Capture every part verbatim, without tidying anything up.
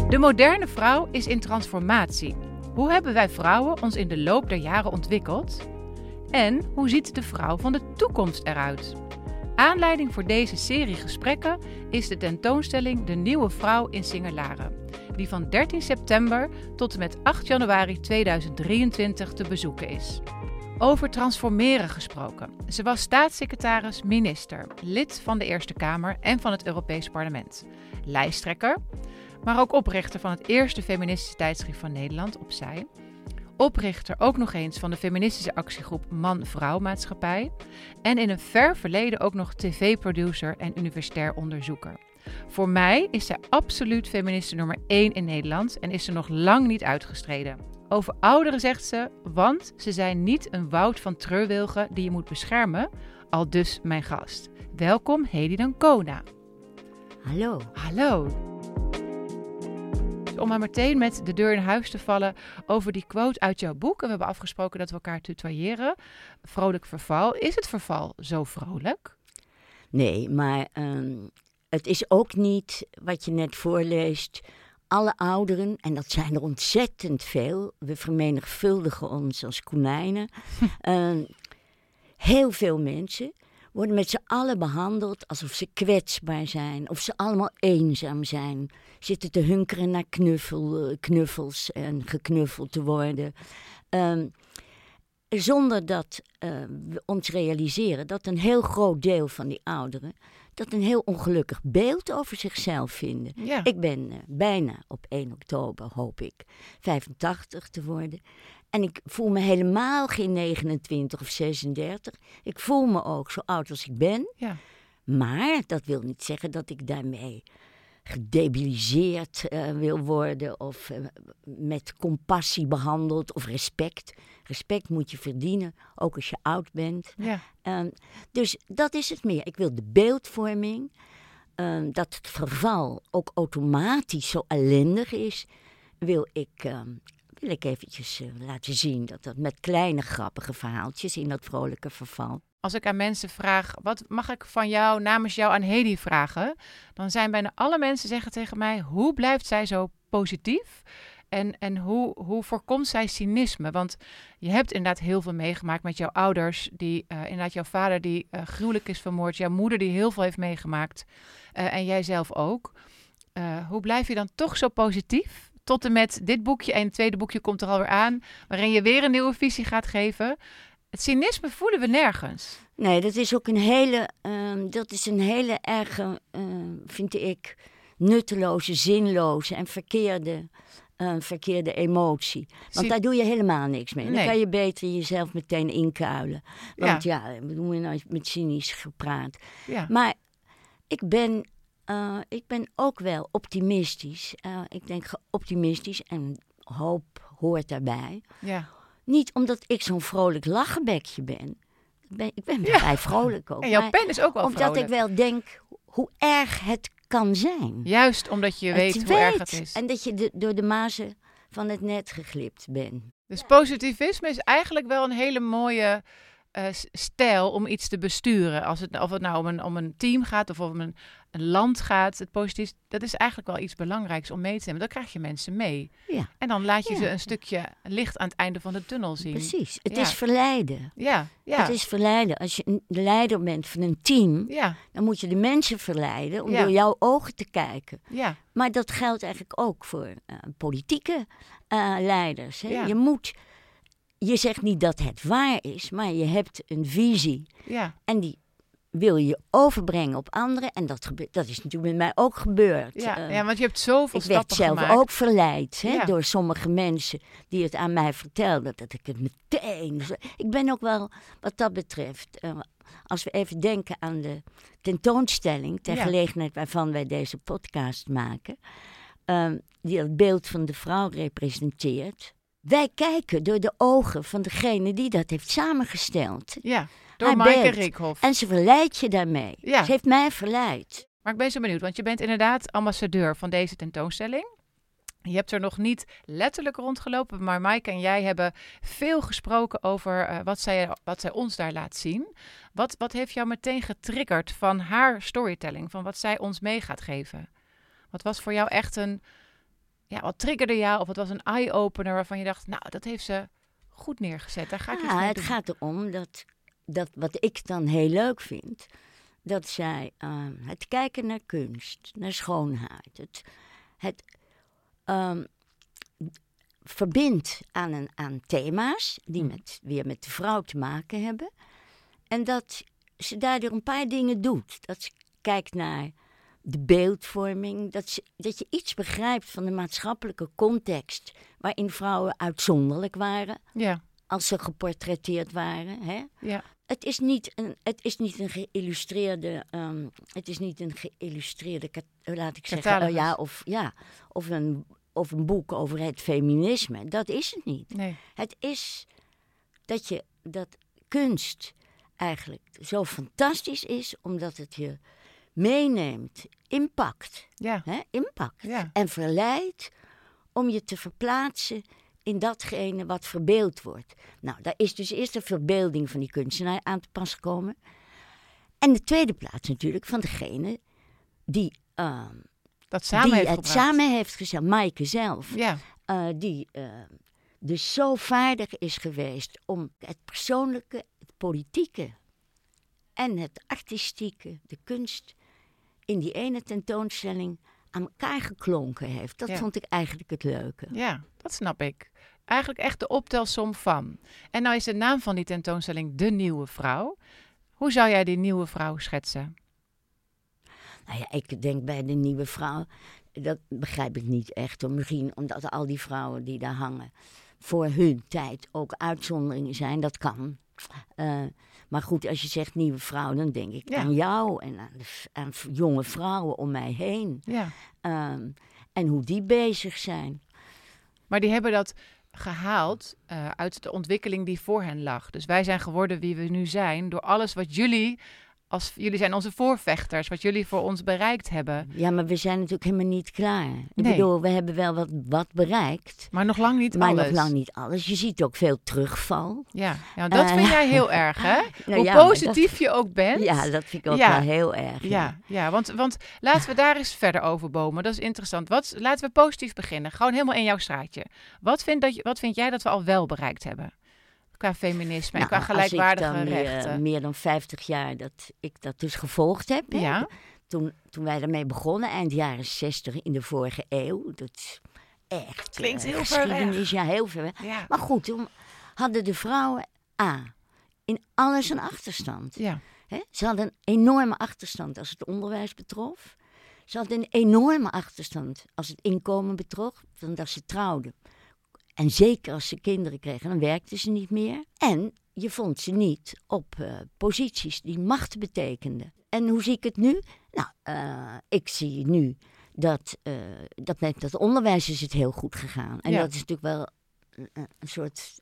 De moderne vrouw is in transformatie. Hoe hebben wij vrouwen ons in de loop der jaren ontwikkeld? En hoe ziet de vrouw van de toekomst eruit? Aanleiding voor deze serie gesprekken is de tentoonstelling De Nieuwe Vrouw in Singer-Laren, die van dertien september tot en met acht januari tweeduizend drieëntwintig te bezoeken is. Over transformeren gesproken. Ze was staatssecretaris, minister, lid van de Eerste Kamer en van het Europees Parlement, lijsttrekker, maar ook oprichter van het eerste feministische tijdschrift van Nederland, Opzij. Oprichter ook nog eens van de feministische actiegroep Man-Vrouw Maatschappij. En in een ver verleden ook nog tv-producer en universitair onderzoeker. Voor mij is zij absoluut feministe nummer één in Nederland en is ze nog lang niet uitgestreden. Over ouderen zegt ze, want ze zijn niet een woud van treurwilgen die je moet beschermen, al dus mijn gast. Welkom Hedy d'Ancona. Hallo. Hallo. Om maar meteen met de deur in huis te vallen over die quote uit jouw boek. En we hebben afgesproken dat we elkaar tutoyeren. Vrolijk verval. Is het verval zo vrolijk? Nee, maar um, het is ook niet wat je net voorleest. Alle ouderen, en dat zijn er ontzettend veel. We vermenigvuldigen ons als konijnen. um, heel veel mensen worden met z'n allen behandeld alsof ze kwetsbaar zijn. Of ze allemaal eenzaam zijn. Zitten te hunkeren naar knuffel, knuffels en geknuffeld te worden. Um, zonder dat uh, we ons realiseren dat een heel groot deel van die ouderen dat een heel ongelukkig beeld over zichzelf vinden. Ja. Ik ben uh, bijna op één oktober, hoop ik, vijfentachtig te worden. En ik voel me helemaal geen negenentwintig of zesendertig. Ik voel me ook zo oud als ik ben. Ja. Maar dat wil niet zeggen dat ik daarmee gedebiliseerd uh, wil worden of uh, met compassie behandeld of respect. Respect moet je verdienen, ook als je oud bent. Ja. Um, dus dat is het meer. Ik wil de beeldvorming, um, dat het verval ook automatisch zo ellendig is, wil ik, um, wil ik eventjes uh, laten zien dat dat met kleine grappige verhaaltjes in dat vrolijke verval. Als ik aan mensen vraag, wat mag ik van jou namens jou aan Hedy vragen? Dan zijn bijna alle mensen zeggen tegen mij, hoe blijft zij zo positief? En, en hoe, hoe voorkomt zij cynisme? Want je hebt inderdaad heel veel meegemaakt met jouw ouders. Die, uh, inderdaad jouw vader die uh, gruwelijk is vermoord. Jouw moeder die heel veel heeft meegemaakt. Uh, en jij zelf ook. Uh, hoe blijf je dan toch zo positief? Tot en met dit boekje en het tweede boekje komt er alweer aan. Waarin je weer een nieuwe visie gaat geven. Het cynisme voelen we nergens. Nee, dat is ook een hele, uh, dat is een hele erge, uh, vind ik, nutteloze, zinloze en verkeerde, uh, verkeerde emotie. Want Zie... daar doe je helemaal niks mee. Dan Nee. kan je beter jezelf meteen inkuilen. Want ja, ja we doen nou met cynisch gepraat. Ja. Maar ik ben, uh, ik ben ook wel optimistisch. Uh, ik denk optimistisch en hoop hoort daarbij. Ja. Niet omdat ik zo'n vrolijk lachenbekje ben. Ik ben, ik ben Ja. vrij vrolijk ook. En jouw maar pen is ook wel omdat vrolijk. ik wel denk hoe erg het kan zijn. Juist omdat je Het weet hoe weet. erg het is. En dat je de, door de mazen van het net geglipt bent. Dus positivisme is eigenlijk wel een hele mooie uh, stijl om iets te besturen. Als het, of het nou om een, om een team gaat of om een, een land gaat. Het positief, dat is eigenlijk wel iets belangrijks om mee te nemen. Dan krijg je mensen mee. Ja. En dan laat je Ja. ze een stukje licht aan het einde van de tunnel zien. Precies. Het Ja. is verleiden. Ja, ja. Het is verleiden. Als je een leider bent van een team, Ja, dan moet je de mensen verleiden om Ja. door jouw ogen te kijken. ja, Maar dat geldt eigenlijk ook voor uh, politieke uh, leiders. Hè? Ja. Je moet, je zegt niet dat het waar is, maar je hebt een visie. ja. En die wil je overbrengen op anderen. En dat, gebe- dat is natuurlijk met mij ook gebeurd. Ja, Uh, ja, want je hebt zoveel ik werd stappen zelf gemaakt. ook verleid hè, Ja. door sommige mensen die het aan mij vertelden. Dat ik het meteen... Ik ben ook wel, wat dat betreft... Uh, als we even denken aan de tentoonstelling... ter Ja. gelegenheid waarvan wij deze podcast maken... Uh, die het beeld van de vrouw representeert. Wij kijken door de ogen van degene die dat heeft samengesteld. Ja, door Haar Maaike beeld. Rickhoff. En ze verleidt je daarmee. Ja. Ze heeft mij verleid. Maar ik ben zo benieuwd, want je bent inderdaad ambassadeur van deze tentoonstelling. Je hebt er nog niet letterlijk rondgelopen, maar Maaike en jij hebben veel gesproken over uh, wat, zij, wat zij ons daar laat zien. Wat, wat heeft jou meteen getriggerd van haar storytelling, van wat zij ons mee gaat geven? Wat was voor jou echt een, ja, wat triggerde jou of wat was een eye-opener waarvan je dacht, nou, dat heeft ze goed neergezet. Daar ga ik iets Ja, mee het doen. gaat erom dat, dat wat ik dan heel leuk vind, dat zij uh, het kijken naar kunst, naar schoonheid, het, het um, verbindt aan, een, aan thema's die Mm. met, weer met de vrouw te maken hebben. En dat ze daardoor een paar dingen doet. Dat ze kijkt naar de beeldvorming, dat, ze, dat je iets begrijpt van de maatschappelijke context waarin vrouwen uitzonderlijk waren. Ja, Als ze geportretteerd waren. Hè? ja, Het is niet een, het is niet een geïllustreerde, um, het is niet een geïllustreerde, kat- laat ik zeggen, Catalogus. uh, ja, of, ja, of, een, of een boek over het feminisme. Dat is het niet. nee. Het is dat je dat kunst eigenlijk zo fantastisch is, omdat het je meeneemt, impact, Ja, hè, impact ja, en verleidt om je te verplaatsen in datgene wat verbeeld wordt. Nou, daar is dus eerst de verbeelding van die kunstenaar aan te pas gekomen. En de tweede plaats natuurlijk van degene die, uh, dat samen die heeft het gebracht. samen heeft gezet, Maaike zelf. Ja, Uh, die uh, dus zo vaardig is geweest om het persoonlijke, het politieke en het artistieke, de kunst, in die ene tentoonstelling aan elkaar geklonken heeft. Dat Ja. vond ik eigenlijk het leuke. ja, dat snap ik. Eigenlijk echt de optelsom van. En nou is de naam van die tentoonstelling De Nieuwe Vrouw. Hoe zou jij die nieuwe vrouw schetsen? Nou ja, ik denk bij de nieuwe vrouw, dat begrijp ik niet echt. Hoor. Misschien omdat al die vrouwen die daar hangen voor hun tijd ook uitzonderingen zijn, dat kan. Uh, maar goed, als je zegt nieuwe vrouw, dan denk ik Ja. aan jou en aan, de, aan jonge vrouwen om mij heen. Ja, Um, en hoe die bezig zijn. maar die hebben dat gehaald uh, uit de ontwikkeling die voor hen lag. Dus wij zijn geworden wie we nu zijn door alles wat jullie, als jullie zijn onze voorvechters, wat jullie voor ons bereikt hebben. Ja, maar we zijn natuurlijk helemaal niet klaar. Ik Nee. bedoel, we hebben wel wat, wat bereikt. Maar nog lang niet Maar alles. nog lang niet alles. Je ziet ook veel terugval. Ja, ja dat Uh, vind jij heel erg, hè? Nou Hoe ja, maar positief dat- je ook bent. Ja, dat vind ik ook Ja. wel heel erg. Ja, ja want, want laten we daar eens verder over bomen. Dat is interessant. Wat, laten we positief beginnen. Gewoon helemaal in jouw straatje. Wat vind, dat je, wat vind jij dat we al wel bereikt hebben? Qua feminisme en Nou, qua gelijkwaardige als ik dan rechten. meer, meer dan vijftig jaar dat ik dat dus gevolgd heb. hè. Ja, Toen, toen wij daarmee begonnen, eind jaren zestig in de vorige eeuw. Dat is echt Klinkt eh, heel ver geschiedenis. weg. Ja, heel ver weg. ja, Maar goed, toen hadden de vrouwen A, in alles een achterstand. ja, Hè? Ze hadden een enorme achterstand als het onderwijs betrof. Ze hadden een enorme achterstand als het inkomen betrof, van dat ze trouwden. En zeker als ze kinderen kregen, dan werkten ze niet meer. En je vond ze niet op uh, posities die macht betekenden. En hoe zie ik het nu? Nou, uh, ik zie nu dat, uh, dat met dat onderwijs is het heel goed gegaan. En Ja. dat is natuurlijk wel een, een soort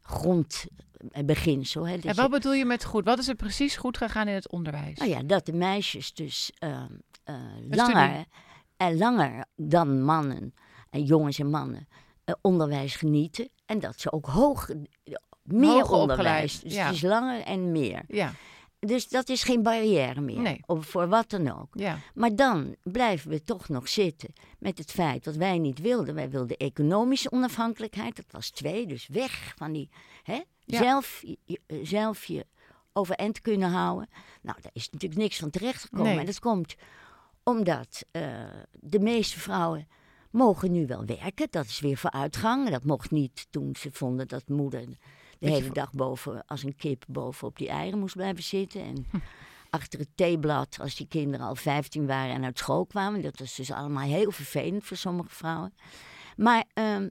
grondbeginsel. Hè? En Dat wat je- bedoel je met goed? Wat is er precies goed gegaan in het onderwijs? Nou ja, dat de meisjes dus uh, uh, studie. langer, en langer dan mannen, en jongens en mannen, uh, onderwijs genieten. En dat ze ook hoog, meer Hoger onderwijs. opgeleid, Dus ja. het is langer en meer. Ja, Dus dat is geen barrière meer, Nee. of voor wat dan ook. ja, Maar dan blijven we toch nog zitten met het feit wat wij niet wilden. Wij wilden economische onafhankelijkheid, dat was twee, dus weg van die, hè, Ja. zelf, je, zelf je overeind kunnen houden. Nou, daar is natuurlijk niks van terechtgekomen. Nee. En dat komt omdat uh, de meeste vrouwen mogen nu wel werken. Dat is weer vooruitgang. Dat mocht niet toen ze vonden dat moeder de Beetje hele voor- dag boven, als een kip boven op die eieren moest blijven zitten. En achter het theeblad, als die kinderen al vijftien waren en uit school kwamen. Dat was dus allemaal heel vervelend voor sommige vrouwen. Maar um,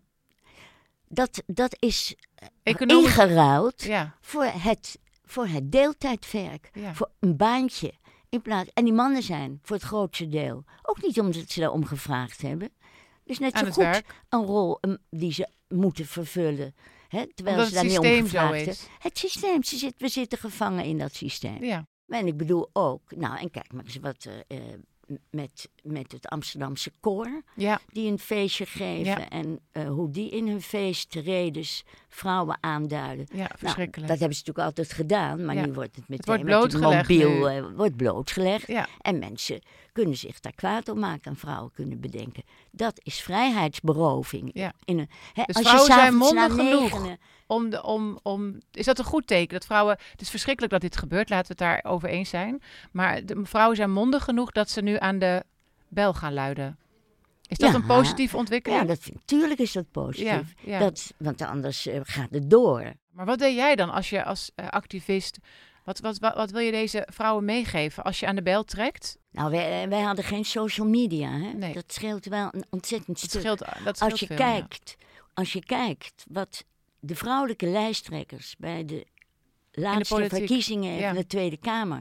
dat, dat is Economisch- ingeruild ja, voor het, voor het deeltijdwerk. Ja. Voor een baantje. In plaats, en die mannen zijn voor het grootste deel ook niet omdat ze daarom gevraagd hebben. Dus net aan zo het goed werk. een rol um, die ze moeten vervullen. Hè, terwijl Omdat ze het daar niet om systeem zo gevraagd is. hebben. Het systeem, ze zit, we zitten gevangen in dat systeem. Ja, En ik bedoel ook, nou en kijk maar eens wat er uh, met, met het Amsterdamse koor, Ja. die een feestje geven. Ja. En uh, hoe die in hun feestredes vrouwen aanduiden. Ja, verschrikkelijk. Nou, dat hebben ze natuurlijk altijd gedaan, maar Ja. nu wordt het meteen wordt met die blootgelegd mobiel nu. uh, wordt blootgelegd. Ja. En mensen kunnen zich daar kwaad op maken en vrouwen kunnen bedenken. Dat is vrijheidsberoving. Ja. In een, hè, Dus als vrouwen je zijn s'avonds mondig na genoeg. negenen- Om de, om, om, is dat een goed teken? Dat vrouwen, het is verschrikkelijk dat dit gebeurt, laten we het daar over eens zijn. Maar de vrouwen zijn mondig genoeg dat ze nu aan de bel gaan luiden. Is dat Ja. een positieve ontwikkeling? Ja, dat vind, tuurlijk is dat positief. Ja, ja. Dat, want anders uh, gaat het door. Maar wat deed jij dan als je als uh, activist... Wat, wat, wat, wat wil je deze vrouwen meegeven als je aan de bel trekt? Nou, wij, wij hadden geen social media. Hè? Nee. Dat scheelt wel een ontzettend Dat stuk. scheelt, dat scheelt als je veel, kijkt, als je kijkt wat de vrouwelijke lijsttrekkers bij de laatste politiek, verkiezingen ja. van de Tweede Kamer,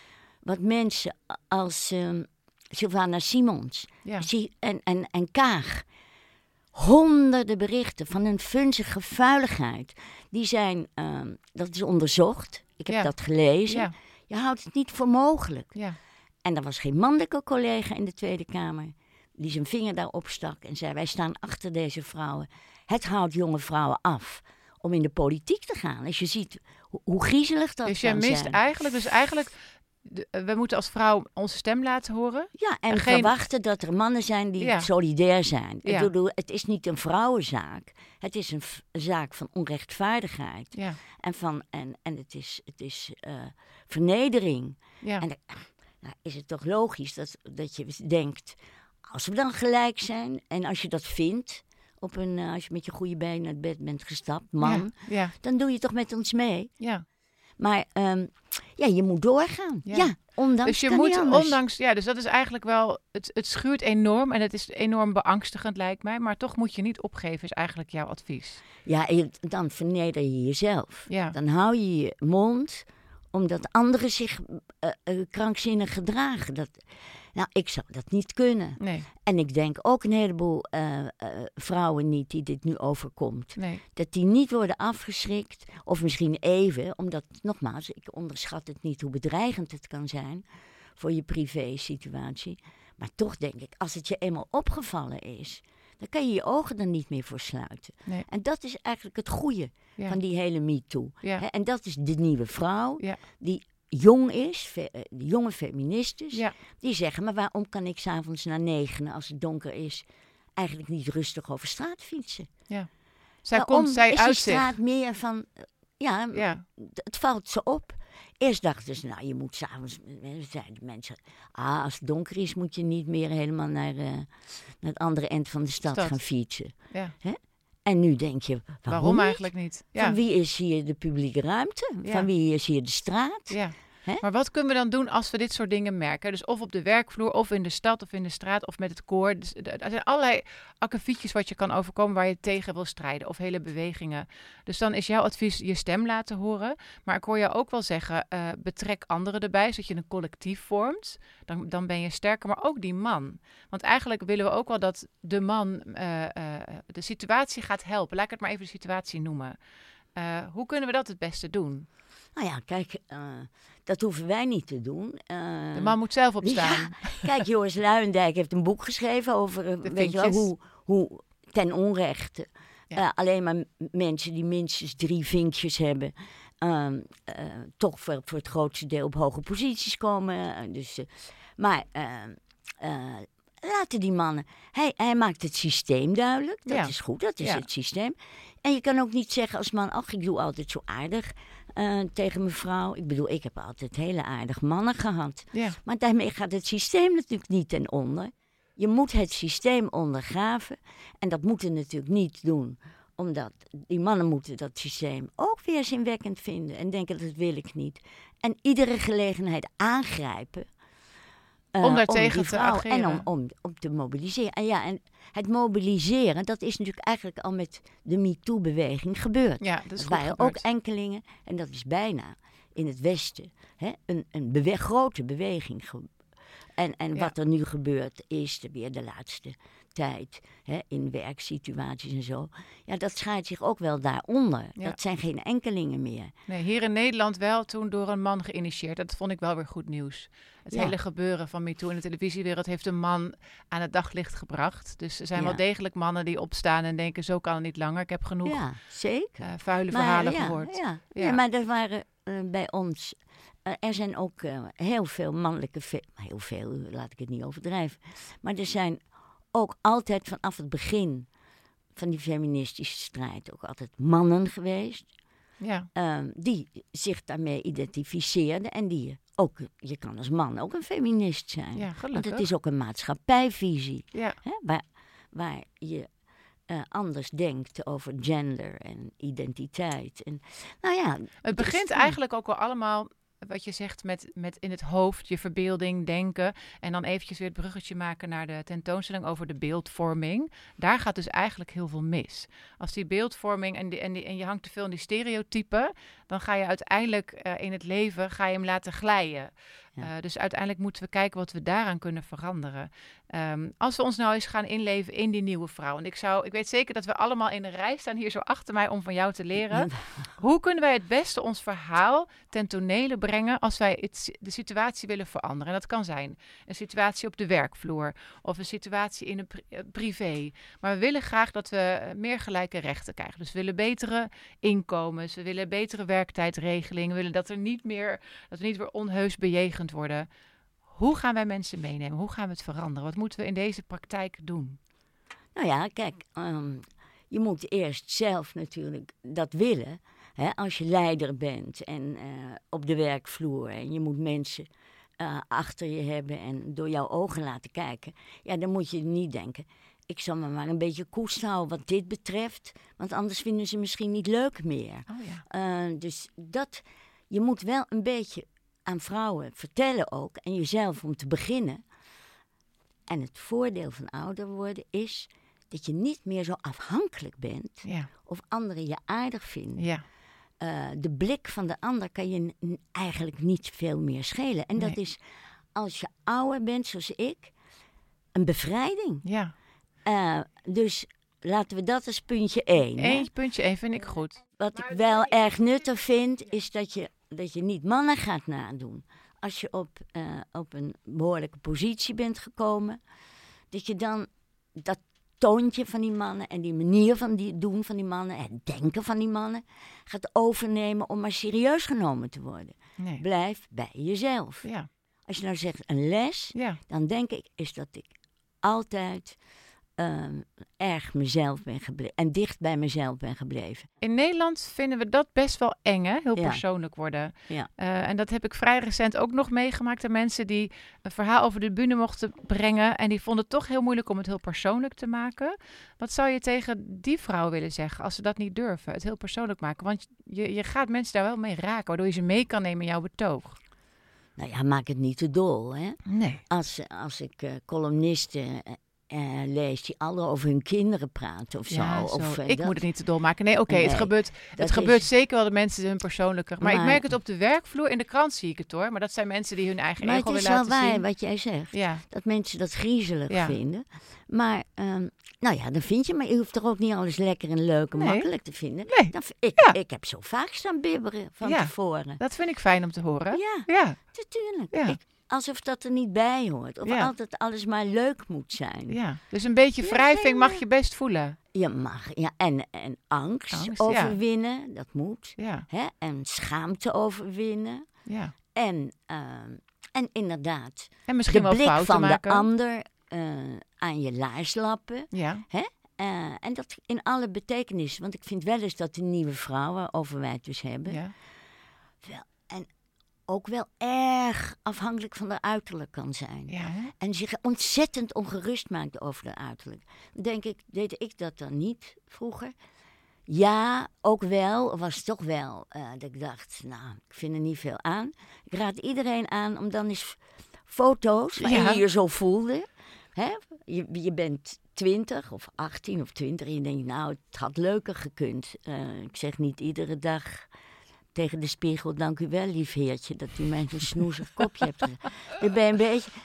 wat mensen als um, Sylvana Simons Ja. zie- en, en, en Kaag, honderden berichten van een vunzige vuiligheid, die zijn, um, dat is onderzocht. Ik heb Ja. dat gelezen. Ja, Je houdt het niet voor mogelijk. ja. En er was geen mannelijke collega in de Tweede Kamer die zijn vinger daarop stak en zei: wij staan achter deze vrouwen. Het houdt jonge vrouwen af om in de politiek te gaan. Als je ziet hoe, hoe griezelig dat Dus jij kan mist zijn. eigenlijk... Dus eigenlijk, de- we moeten als vrouw onze stem laten horen. Ja, en en geen- verwachten dat er mannen zijn die Ja. solidair zijn. Ja. Ik bedoel, het is niet een vrouwenzaak. Het is een, v- een zaak van onrechtvaardigheid. Ja, En, van, en, en het is, het is uh, vernedering. ja. En dan nou, is het toch logisch dat, dat je denkt, als we dan gelijk zijn en als je dat vindt, op een, uh, als je met je goede been naar bed bent gestapt, man, Ja, ja, dan doe je toch met ons mee. ja. Maar um, ja, je moet doorgaan. Ja. Ja, ondanks Dus je kan moet, niet anders. ondanks, ja, dus dat is eigenlijk wel, het, het schuurt enorm en het is enorm beangstigend lijkt mij, maar toch moet je niet opgeven, is eigenlijk jouw advies. Ja, je- dan verneder je jezelf. Ja, Dan hou je je mond, omdat anderen zich uh, uh, krankzinnig gedragen. Dat, nou, ik zou dat niet kunnen. nee, En ik denk ook een heleboel uh, uh, vrouwen niet die dit nu overkomt. nee, Dat die niet worden afgeschrikt. Of misschien even, omdat, nogmaals, ik onderschat het niet hoe bedreigend het kan zijn voor je privé-situatie. Maar toch denk ik, als het je eenmaal opgevallen is, dan kan je je ogen er niet meer voor sluiten. nee, En dat is eigenlijk het goede ja, van die hele MeToo. ja, Hè, en dat is de nieuwe vrouw ja, die jong is, fe- eh, de jonge feministes, ja, die zeggen, maar waarom kan ik 's avonds na negenen, als het donker is, eigenlijk niet rustig over straat fietsen? ja. Zij Waarom komt, zij is die uit zich. straat meer van, eh, ja, Ja, d- het valt ze op. Eerst dachten ze, nou, je moet s'avonds, zeiden mensen, ah, als het donker is, moet je niet meer helemaal naar, uh, naar het andere eind van de stad, Stad. gaan fietsen. ja. En nu denk je, waarom, Waarom niet? eigenlijk niet? Ja, Van wie is hier de publieke ruimte? Ja. Van wie is hier de straat? ja. Hè? Maar wat kunnen we dan doen als we dit soort dingen merken? Dus of op de werkvloer, of in de stad, of in de straat, of met het koor. Dus, er zijn allerlei akkefietjes wat je kan overkomen waar je tegen wil strijden. Of hele bewegingen. Dus dan is jouw advies je stem laten horen. Maar ik hoor jou ook wel zeggen, uh, betrek anderen erbij, zodat je een collectief vormt. Dan, dan ben je sterker, maar ook die man. Want eigenlijk willen we ook wel dat de man uh, uh, de situatie gaat helpen. Laat ik het maar even de situatie noemen. Uh, hoe kunnen we dat het beste doen? Nou ja, kijk, uh, dat hoeven wij niet te doen. Uh, De man moet zelf opstaan. Ja, kijk, Joris Luijendijk heeft een boek geschreven over uh, weet je wel, hoe, hoe ten onrechte ja. uh, alleen maar m- mensen die minstens drie vinkjes hebben, uh, uh, toch voor, voor het grootste deel op hoge posities komen. Uh, dus, uh, maar uh, uh, laten die mannen... Hij, hij maakt het systeem duidelijk. Dat ja. is goed, dat is ja. het systeem. En je kan ook niet zeggen als man, ach, ik doe altijd zo aardig uh, tegen mijn vrouw. Ik bedoel, ik heb altijd hele aardige mannen gehad. Ja. Maar daarmee gaat het systeem natuurlijk niet ten onder. Je moet het systeem ondergraven. En dat moeten we natuurlijk niet doen. Omdat die mannen moeten dat systeem ook weer zinwekkend vinden. En denken, dat wil ik niet. En iedere gelegenheid aangrijpen. Uh, om daartegen om te vrouw, ageren. En om, om, om te mobiliseren. En ja, en het mobiliseren, dat is natuurlijk eigenlijk al met de MeToo-beweging gebeurd. Ja, dat is er goed waren gebeurd. ook enkelingen, en dat is bijna in het Westen, hè, een, een bewe- grote beweging ge- En, en Ja. wat er nu gebeurt is de, weer de laatste tijd, hè, in werksituaties en zo. Ja, dat schaart zich ook wel daaronder. Ja. Dat zijn geen enkelingen meer. Nee, hier in Nederland wel toen door een man geïnitieerd. Dat vond ik wel weer goed nieuws. Het Ja. hele gebeuren van MeToo in de televisiewereld heeft een man aan het daglicht gebracht. Dus er zijn Ja. wel degelijk mannen die opstaan en denken, zo kan het niet langer. Ik heb genoeg Ja, zeker. eh, vuile Maar, verhalen ja, gehoord. Ja. Ja. Ja, maar er waren eh, bij ons... eh, er zijn ook eh, heel veel mannelijke... Fe- heel veel, laat ik het niet overdrijven. Maar er zijn ook altijd vanaf het begin van die feministische strijd... ook altijd mannen geweest... Ja. ehm, die zich daarmee identificeerden. En die je ook... Je kan als man ook een feminist zijn. Ja, Want gelukkig. het is ook een maatschappijvisie. Ja. Hè, waar, waar je eh, anders denkt over gender en identiteit. En, nou ja, Het dus, begint ja. eigenlijk ook al allemaal, wat je zegt, met, met in het hoofd, je verbeelding, denken. En dan eventjes weer het bruggetje maken naar de tentoonstelling over de beeldvorming. Daar gaat dus eigenlijk heel veel mis. Als die beeldvorming en, die, en, die, en je hangt te veel in die stereotypen, dan ga je uiteindelijk uh, in het leven, ga je hem laten glijden. Ja. Uh, dus uiteindelijk moeten we kijken wat we daaraan kunnen veranderen. Um, als we ons nou eens gaan inleven in die nieuwe vrouw. En ik, zou, ik weet zeker dat we allemaal in een rij staan hier zo achter mij om van jou te leren. Hoe kunnen wij het beste ons verhaal ten tonele brengen als wij het, de situatie willen veranderen? En dat kan zijn een situatie op de werkvloer of een situatie in een pri- privé. Maar we willen graag dat we meer gelijke rechten krijgen. Dus we willen betere inkomens, we willen betere werktijdregelingen. We willen dat er niet meer, dat we niet weer onheus bejegend worden. Hoe gaan wij mensen meenemen? Hoe gaan we het veranderen? Wat moeten we in deze praktijk doen? Nou ja, kijk, um, je moet eerst zelf natuurlijk dat willen. Hè, als je leider bent en uh, op de werkvloer en je moet mensen uh, achter je hebben en door jouw ogen laten kijken. Ja, dan moet je niet denken, ik zal me maar een beetje koest houden wat dit betreft. Want anders vinden ze misschien niet leuk meer. Oh ja. Uh, dus dat, je moet wel een beetje aan vrouwen vertellen ook, en jezelf om te beginnen. En het voordeel van ouder worden is dat je niet meer zo afhankelijk bent Ja. of anderen je aardig vinden. Ja. Uh, de blik van de ander kan je n- eigenlijk niet veel meer schelen. En dat Nee. is, als je ouder bent zoals ik, een bevrijding. Ja. Uh, dus laten we dat als puntje één. hè. Eén puntje, één vind ik goed. Wat ik wel erg nuttig vind, is dat je, dat je niet mannen gaat nadoen. Als je op, uh, op een behoorlijke positie bent gekomen, dat je dan dat toontje van die mannen en die manier van die doen van die mannen, het denken van die mannen, gaat overnemen om maar serieus genomen te worden. Nee. Blijf bij jezelf. Ja. Als je nou zegt een les, Ja. dan denk ik is dat ik altijd um, erg mezelf ben gebleven en dicht bij mezelf ben gebleven. In Nederland vinden we dat best wel eng, hè? Heel Ja. persoonlijk worden. Ja. Uh, en dat heb ik vrij recent ook nog meegemaakt aan mensen die een verhaal over de bühne mochten brengen. En die vonden het toch heel moeilijk om het heel persoonlijk te maken. Wat zou je tegen die vrouw willen zeggen als ze dat niet durven, het heel persoonlijk maken? Want je, je gaat mensen daar wel mee raken, waardoor je ze mee kan nemen in jouw betoog. Nou ja, maak het niet te dol, hè. Nee. Als, als ik uh, columnisten uh, uh, lees die alle over hun kinderen praten of Ja, zo. zo. Of, uh, ik dat, moet het niet te dol maken. Nee, oké, okay, Nee, het gebeurt, het is- gebeurt zeker wel de mensen hun persoonlijker. Maar, Maar- ik merk het op de werkvloer. In de krant zie ik het hoor. Maar dat zijn mensen die hun eigen Maar ego het is willen wel laten waar zien. wat jij zegt. Ja, Dat mensen dat griezelig Ja. vinden. Maar, um, nou ja, dan vind je. Maar je hoeft toch ook niet alles lekker en leuk en Nee. makkelijk te vinden. Nee. Dan, v- ik, Ja. ik heb zo vaak staan bibberen van Ja. tevoren. dat vind ik fijn om te horen. Ja, Ja, natuurlijk. Ja. Ik, alsof dat er niet bij hoort. Of Ja. altijd alles maar leuk moet zijn. ja. Dus een beetje Ja, wrijving geen- mag je best voelen. Je mag, ja. En, en angst, Angst, ja. overwinnen, dat moet. Ja, Hè? En schaamte overwinnen. ja. En, ehm, en inderdaad, En misschien de wel blik fouten van maken. de ander eh, aan je laars lappen. Ja, Eh, en dat in alle betekenissen. Want ik vind wel eens dat de nieuwe vrouwen, waarover wij het dus hebben, ja. wel, en ook wel erg afhankelijk van haar uiterlijk kan zijn. Ja, hè? En zich ontzettend ongerust maakt over haar uiterlijk. Dan denk ik, deed ik dat dan niet vroeger? Ja, ook wel. Was het toch wel eh, dat ik dacht, nou, ik vind er niet veel aan. Ik raad iedereen aan om dan eens foto's waarin Ja. je je zo voelde. Hè? Je, je bent twintig of achttien of twintig en je denkt, nou, het had leuker gekund. Eh, ik zeg niet iedere dag tegen de spiegel, dank u wel, lief heertje, dat u mij zo'n snoezig kopje hebt gegeven. Dan ben je een beetje...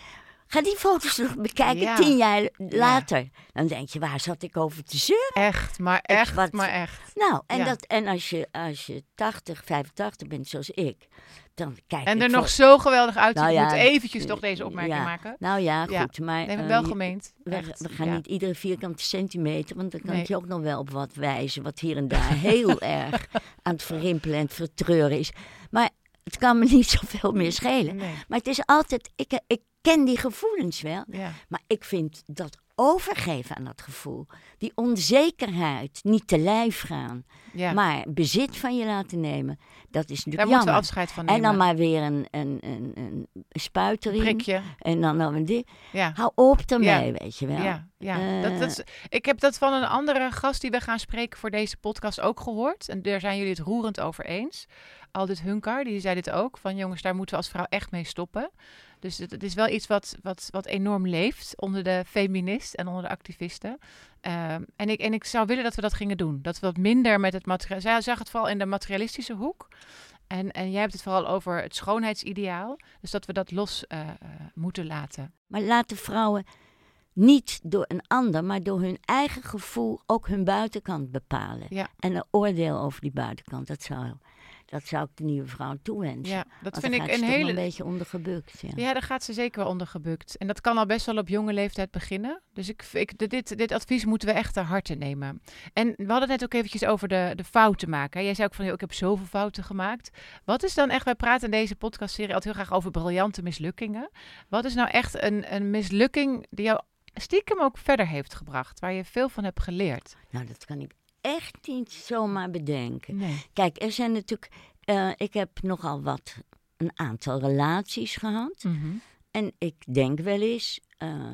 Ga die foto's nog bekijken Ja. tien jaar later. Ja. Dan denk je, waar zat ik over te zeuren? Echt, maar echt, wat, maar echt. Nou, en, ja. dat, en als, je, als je tachtig, vijfentachtig bent zoals ik, dan kijk En ik er voor... nog zo geweldig uitziet. Nou Ik ja, moet eventjes toch deze opmerking ja, maken. Nou ja, goed. Ja. Maar, nee, maar uh, wel gemeend. We, echt. we gaan ja. niet iedere vierkante centimeter, want dan kan Nee. ik je ook nog wel op wat wijzen, wat hier en daar heel erg aan het verrimpelen en het vertreuren is. Maar het kan me niet zoveel meer schelen. Nee. Maar het is altijd, ik, ik ken die gevoelens wel, Ja. maar ik vind dat overgeven aan dat gevoel, die onzekerheid, niet te lijf gaan, Ja. maar bezit van je laten nemen, dat is natuurlijk Daar jammer. moeten we afscheid van nemen. En dan maar weer een, een, een, een spuit erin. prikje. En dan nog een dit. Ja. Hou op ermee, Ja. weet je wel. Ja, ja. Uh, dat, dat is, ik heb dat van een andere gast die we gaan spreken voor deze podcast ook gehoord. En daar zijn jullie het roerend over eens. Aldit Hunkar, die zei dit ook. Van jongens, daar moeten we als vrouw echt mee stoppen. Dus het, het is wel iets wat, wat, wat enorm leeft onder de feminist en onder de activisten. Um, en, ik, en ik zou willen dat we dat gingen doen. Dat we wat minder met het materiaal... Zij zag het vooral in de materialistische hoek. En, en jij hebt het vooral over het schoonheidsideaal. Dus dat we dat los uh, uh, moeten laten. Maar laten vrouwen niet door een ander, maar door hun eigen gevoel ook hun buitenkant bepalen. Ja. En een oordeel over die buitenkant. Dat zou, dat zou ik de nieuwe vrouw toewensen. Ja, dat Want vind dan ik gaat een ze hele... een beetje ondergebukt. Ja. ja, daar gaat ze zeker wel ondergebukt. En dat kan al best wel op jonge leeftijd beginnen. Dus ik, ik, dit, dit advies moeten we echt ter harte nemen. En we hadden het net ook eventjes over de, de fouten maken. Jij zei ook van, joh, ik heb zoveel fouten gemaakt. Wat is dan echt, wij praten in deze podcastserie altijd heel graag over briljante mislukkingen. Wat is nou echt een, een mislukking die jou stiekem ook verder heeft gebracht, waar je veel van hebt geleerd? Nou, dat kan ik echt niet zomaar bedenken. Nee. Kijk, er zijn natuurlijk... Uh, ik heb nogal wat, een aantal relaties gehad. Mm-hmm. En ik denk wel eens... Uh,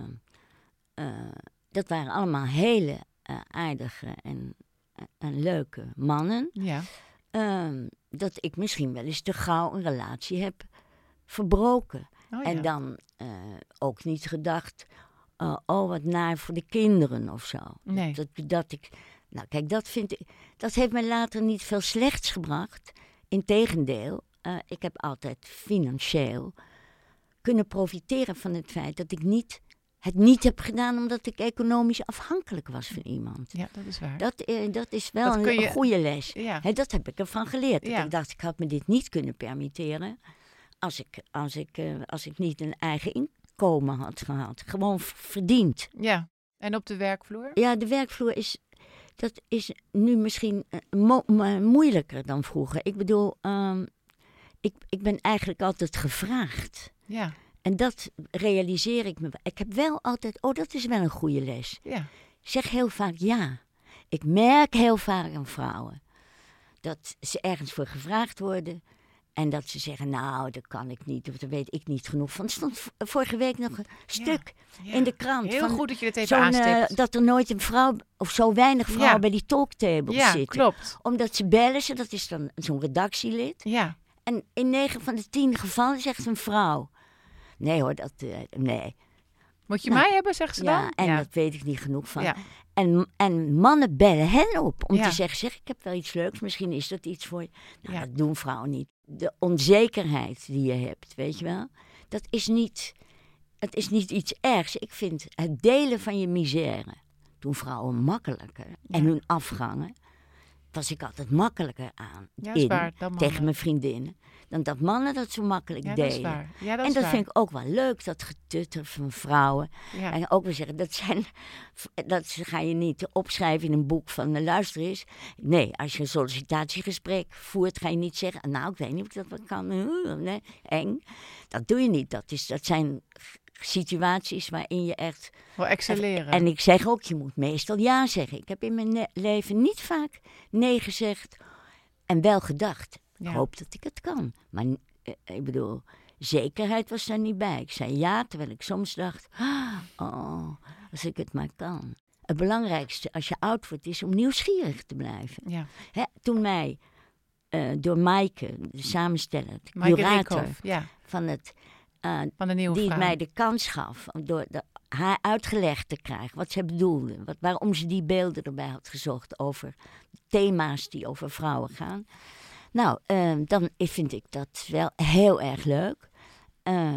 uh, dat waren allemaal hele uh, aardige en, uh, en leuke mannen. Ja. Uh, dat ik misschien wel eens te gauw een relatie heb verbroken. Oh, en ja. dan uh, ook niet gedacht... Uh, oh, wat naar voor de kinderen of zo. Nee. Dat, dat ik... Nou, kijk, dat vind ik... Dat heeft mij later niet veel slechts gebracht. Integendeel, uh, ik heb altijd financieel kunnen profiteren van het feit dat ik niet, het niet heb gedaan omdat ik economisch afhankelijk was van iemand. Ja, dat is waar. Dat, uh, dat is wel dat een, kun je... een goede les. Ja. He, dat heb ik ervan geleerd. Ja. Dat ik dacht, ik had me dit niet kunnen permitteren als ik, als ik, uh, als ik niet een eigen inkomen had gehad. Gewoon verdiend. Ja, en op de werkvloer? Ja, de werkvloer is... Dat is nu misschien mo- mo- moeilijker dan vroeger. Ik bedoel, um, ik, ik ben eigenlijk altijd gevraagd. Ja. En dat realiseer ik me. Ik heb wel altijd, oh, dat is wel een goede les. Ja. Ik zeg heel vaak ja. Ik merk heel vaak aan vrouwen dat ze ergens voor gevraagd worden. En dat ze zeggen, nou, dat kan ik niet, of daar weet ik niet genoeg van. Er stond vorige week nog een stuk ja, ja. in de krant. Heel van goed dat je dit even zo'n, aanstipt. Uh, dat er nooit een vrouw, of zo weinig vrouwen ja. bij die talktable ja, zitten. Klopt. Omdat ze bellen ze, dat is dan zo'n redactielid. Ja. En in negen van de tien gevallen zegt een vrouw. Nee hoor, dat, uh, nee. Moet je nou, mij hebben, zegt ze ja, dan? En ja, dat weet ik niet genoeg van. Ja. En, en mannen bellen hen op om ja. te zeggen, zeg, ik heb wel iets leuks, misschien is dat iets voor je. Nou, ja. dat doen vrouwen niet. De onzekerheid die je hebt, weet je wel, dat is niet, het is niet iets ergs. Ik vind het delen van je misère doen vrouwen makkelijker. Ja. En hun afgangen was ik altijd makkelijker aan ja, in, waar, tegen mijn vriendinnen. Dan dat mannen dat zo makkelijk ja, deden. Dat is waar. Ja, dat en is dat waar. vind ik ook wel leuk, dat getutter van vrouwen. Ja. En ook wel zeggen, dat, zijn, dat ga je niet opschrijven in een boek van uh, luister eens. Nee, als je een sollicitatiegesprek voert, ga je niet zeggen, nou, ik weet niet of ik dat wat kan. Nee, eng. Dat doe je niet. Dat, is, dat zijn situaties waarin je echt... Wel excelleren. En ik zeg ook, je moet meestal ja zeggen. Ik heb in mijn ne- leven niet vaak nee gezegd en wel gedacht. Ja. Ik hoop dat ik het kan. Maar uh, ik bedoel, zekerheid was daar niet bij. Ik zei ja, terwijl ik soms dacht, oh, als ik het maar kan. Het belangrijkste als je oud wordt is om nieuwsgierig te blijven. Ja. Hè, toen mij uh, door Maaike, de samensteller, de Maaike curator Rickhoff, ja. van het... Uh, van de nieuwe die vrouw. mij de kans gaf om door de, haar uitgelegd te krijgen wat ze bedoelde. Wat, waarom ze die beelden erbij had gezocht over thema's die over vrouwen gaan. Nou, uh, dan vind ik dat wel heel erg leuk. Uh,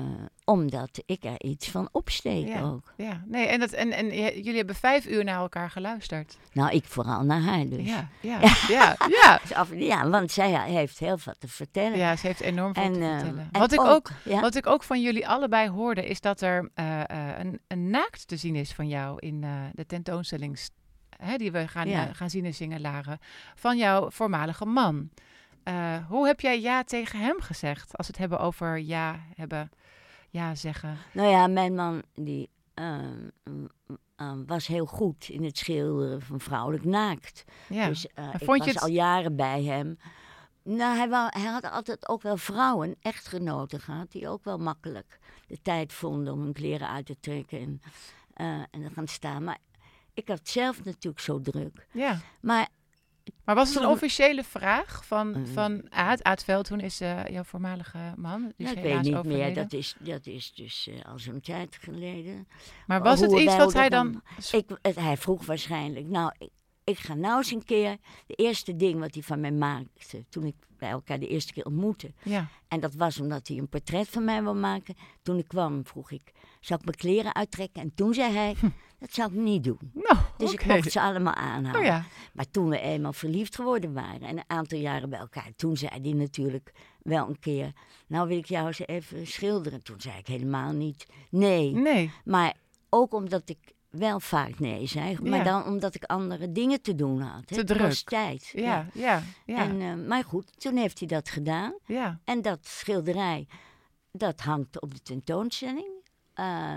omdat ik er iets van opsteek ja, ook. Ja, nee, en, dat, en, en j- jullie hebben vijf uur naar elkaar geluisterd. Nou, ik vooral naar haar dus. Ja, ja, ja, ja. Dus af- ja, want zij heeft heel veel te vertellen. Ja, ze heeft enorm veel En, te eh, vertellen. en Wat ik, ook, ook, ja. wat ik ook van jullie allebei hoorde, is dat er eh, eh, een, een naakt te zien is van jou in eh, de tentoonstelling st- hè, die we gaan, Ja. eh, gaan zien in Singelaren, van jouw voormalige man. Eh, hoe heb jij ja tegen hem gezegd, als we het hebben over ja hebben, ja zeggen? Nou ja, mijn man die eh, mm, eh, was heel goed in het schilderen van vrouwelijk naakt. Ja. Dus eh, Maar ik vond je was het- al jaren bij hem. Nou, hij, wou, hij had altijd ook wel vrouwen, echtgenoten gehad, die ook wel makkelijk de tijd vonden om hun kleren uit te trekken en, eh, en te gaan staan. Maar ik had zelf natuurlijk zo druk. Ja. Maar Maar was het een Toen- officiële vraag van, Mm. van Aad? Aad Veldhoen is eh, jouw voormalige man. Die is nou, ik helaas weet niet overleden. meer, dat is, dat is dus eh, al zo'n tijd geleden. Maar was het hoe iets wij wat hij elkaar- dan... Ik, het, hij vroeg waarschijnlijk, nou, ik, ik ga nou eens een keer, de eerste ding wat hij van mij maakte, toen ik bij elkaar de eerste keer ontmoette. Ja, En dat was omdat hij een portret van mij wil maken. Toen ik kwam, vroeg ik, zou ik mijn kleren uittrekken? En toen zei hij, dat zou ik niet doen. nou, Dus ik oké. mocht ze allemaal aanhouden. Oh ja, Maar toen we eenmaal verliefd geworden waren en een aantal jaren bij elkaar, toen zei hij natuurlijk wel een keer, nou wil ik jou eens even schilderen. Toen zei ik helemaal niet nee. nee. Maar ook omdat ik wel vaak nee zei, maar Ja. dan omdat ik andere dingen te doen had. Te hè. Het was druk. tijd. Ja, ja, ja. En, eh, maar goed, toen heeft hij dat gedaan. ja. En dat schilderij, dat hangt op de tentoonstelling. eh,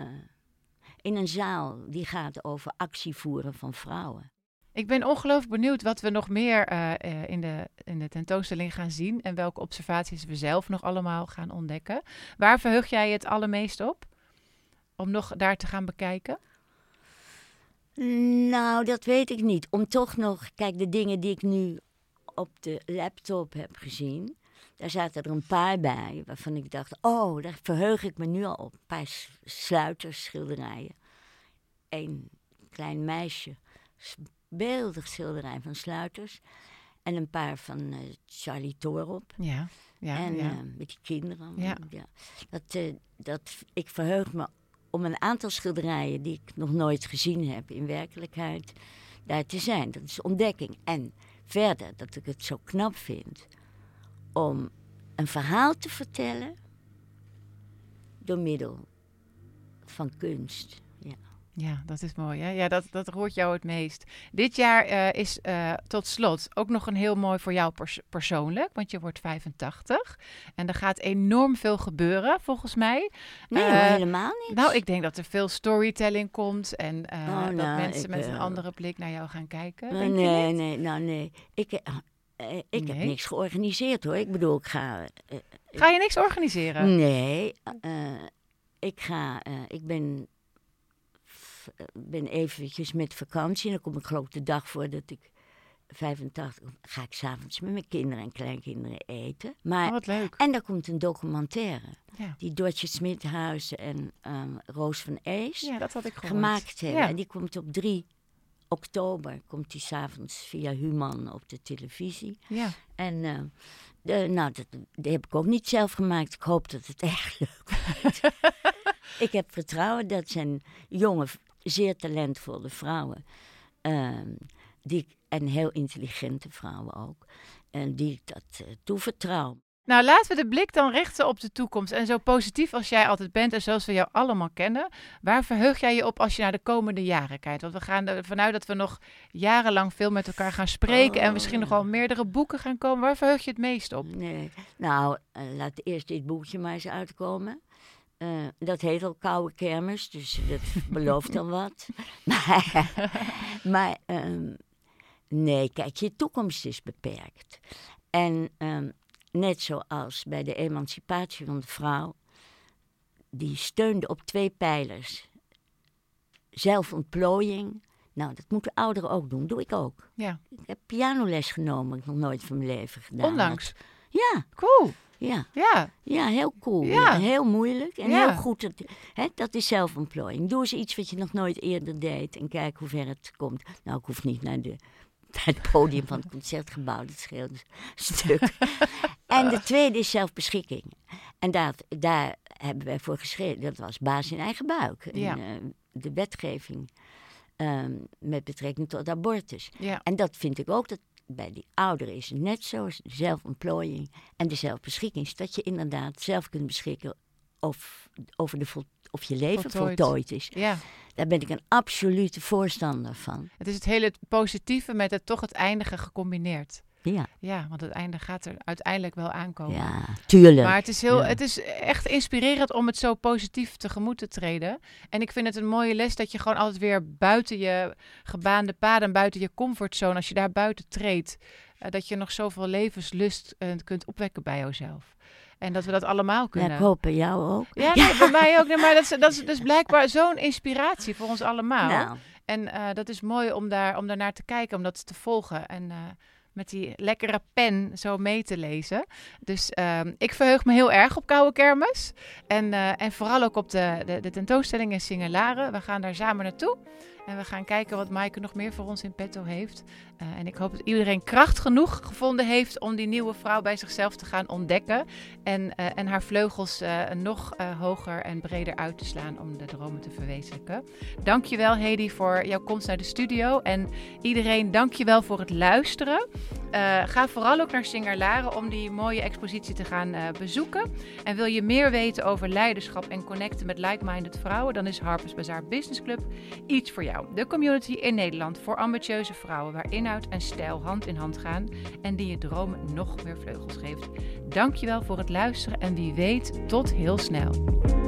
in een zaal die gaat over actievoeren van vrouwen. Ik ben ongelooflijk benieuwd wat we nog meer eh, eh, in, de, in de tentoonstelling gaan zien. En welke observaties we zelf nog allemaal gaan ontdekken. Waar verheug jij je het allermeest op? Om nog daar te gaan bekijken? Nou, dat weet ik niet. Om toch nog, kijk, de dingen die ik nu op de laptop heb gezien, daar zaten er een paar bij waarvan ik dacht, oh, daar verheug ik me nu al op. Een paar s- sluitersschilderijen. Een klein meisje, s- beeldig schilderij van Sluiters. En een paar van eh, Charlie Torop. Ja, ja, en ja. eh, met die kinderen. Ja. Dat, eh, dat, ik verheug me om een aantal schilderijen die ik nog nooit gezien heb in werkelijkheid daar te zijn. Dat is ontdekking. En verder dat ik het zo knap vind om een verhaal te vertellen door middel van kunst. Ja. Ja, dat is mooi. Hè? Ja, dat, dat roert jou het meest. Dit jaar eh, is eh, tot slot ook nog een heel mooi voor jou pers- persoonlijk, want je wordt vijfentachtig. En er gaat enorm veel gebeuren, volgens mij. Nee, Eh, hoor, helemaal niet. Nou, ik denk dat er veel storytelling komt en eh, Oh, dat nou, mensen ik, met een eh, andere blik naar jou gaan kijken. Eh, Denk je nee, niet? nee, nou nee. Ik, eh, eh, ik heb Nee? niks georganiseerd hoor. Ik bedoel, ik ga. eh, Ga je niks organiseren? Nee, eh, ik ga. eh, ik ben. f- eh, ben eventjes met vakantie. En dan kom ik geloof ik de dag voordat ik vijfentachtig. Ga ik s'avonds met mijn kinderen en kleinkinderen eten. Maar, Oh, wat leuk. en daar komt een documentaire. Ja. Die Dortje Smithuizen en ehm, Roos van Ees Ja, dat had ik gehoord. gemaakt hebben. Ja. En die komt op drie oktober. Komt die s'avonds via Human op de televisie. Ja. En eh, de, nou, dat, die heb ik ook niet zelf gemaakt. Ik hoop dat het echt leuk wordt. Ik heb vertrouwen dat zijn jonge, zeer talentvolle vrouwen. ehm, die, ik- en heel intelligente vrouwen ook. En die ik dat eh, toevertrouw. Nou, laten we de blik dan richten op de toekomst. En zo positief als jij altijd bent en zoals we jou allemaal kennen, waar verheug jij je op als je naar de komende jaren kijkt? Want we gaan ervan uit dat we nog jarenlang veel met elkaar gaan spreken en Oh, misschien nog ja. wel meerdere boeken gaan komen. Waar verheug je het meest op? Nee. Nou, eh, laat eerst dit boekje maar eens uitkomen. Eh, dat heet al Koude Kermis, dus dat belooft al wat. Maar, maar ehm, nee, kijk, je toekomst is beperkt. En ehm, net zoals bij de emancipatie van de vrouw, die steunde op twee pijlers. Zelfontplooiing. Nou, dat moeten ouderen ook doen, doe ik ook. Ja, Ik heb pianoles genomen, heb ik nog nooit van mijn leven gedaan. ondanks. had. Ja, Cool. ja. Ja, Ja, heel cool. Ja. Ja, heel moeilijk en Ja. heel goed. Dat, hè, dat is zelfontplooiing. Doe eens iets wat je nog nooit eerder deed en kijk hoe ver het komt. Nou, ik hoef niet naar de het podium van het Concertgebouw. Dat scheelt een stuk. En de tweede is zelfbeschikking. En daar, daar hebben wij voor geschreven. Dat was baas in eigen buik. Ja. En, uh, de wetgeving um, met betrekking tot abortus. Ja. En dat vind ik ook, dat bij die ouderen is het net zo. De zelfontplooiing en de zelfbeschikking. Dat je inderdaad zelf kunt beschikken of, over de vol, of je leven voltooid, voltooid is. Ja. Daar ben ik een absolute voorstander van. Het is het hele positieve met het toch het eindige gecombineerd. Ja. Ja, want het einde gaat er uiteindelijk wel aankomen. Ja, tuurlijk. Maar het is, heel, ja. het is echt inspirerend om het zo positief tegemoet te treden. En ik vind het een mooie les dat je gewoon altijd weer buiten je gebaande paden, buiten je comfortzone, als je daar buiten treedt, uh, dat je nog zoveel levenslust uh, kunt opwekken bij jezelf. En dat we dat allemaal kunnen. Ja, ik hoop bij jou ook. Ja, nee, ja. bij mij ook. Nee, maar dat is, dat is dus blijkbaar zo'n inspiratie voor ons allemaal. Nou. En uh, dat is mooi om daar, om daarnaar te kijken, om dat te volgen. En uh, met die lekkere pen zo mee te lezen. Dus uh, ik verheug me heel erg op Koude Kermis. En, uh, en vooral ook op de, de, de tentoonstelling in Singer-Laren. We gaan daar samen naartoe. En we gaan kijken wat Maaike nog meer voor ons in petto heeft. Uh, en ik hoop dat iedereen kracht genoeg gevonden heeft om die nieuwe vrouw bij zichzelf te gaan ontdekken. En, uh, en haar vleugels uh, nog uh, hoger en breder uit te slaan om de dromen te verwezenlijken. Dankjewel Hedy voor jouw komst naar de studio. En iedereen dankjewel voor het luisteren. Uh, ga vooral ook naar Singer-Laren om die mooie expositie te gaan uh, bezoeken. En wil je meer weten over leiderschap en connecten met like-minded vrouwen, dan is Harper's Bazaar Business Club iets voor jou. De community in Nederland voor ambitieuze vrouwen waar inhoud en stijl hand in hand gaan en die je dromen nog meer vleugels geeft. Dankjewel voor het luisteren en wie weet tot heel snel.